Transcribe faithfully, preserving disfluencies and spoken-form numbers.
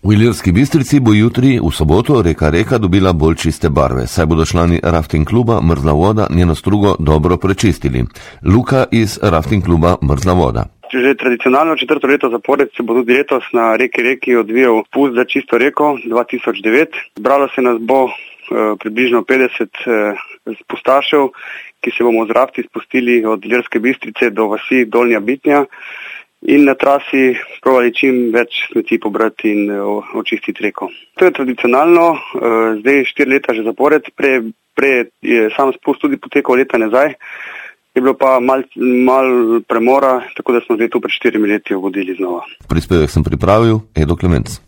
V Ilirski Bistrici bo jutri, v soboto, reka Reka dobila bolj čiste barve, saj bodo člani rafting kluba Mrzla voda njeno strugo dobro prečistili. Luka iz rafting kluba Mrzla voda. Že tradicionalno četrto leto zapored se bo tudi letos na reki Reki odvijal pust za čisto reko dva tisoč devet. Zbralo se nas bo eh, približno petdeset eh, spustašev, ki se bomo z rafti spustili od Ilirske Bistrice do vasi Dolnja Bitnja in na trasi probali čim več smeti pobrati in uh, očistiti reko. To je tradicionalno, uh, zdaj štiri leta že zapored, prej pre je sam spust tudi potekal leta nazaj, je bilo pa mal, mal premora, tako da smo zdaj tu pred štirimi leti ugodili znova. Prispevek sem pripravil, Edo Klemenc.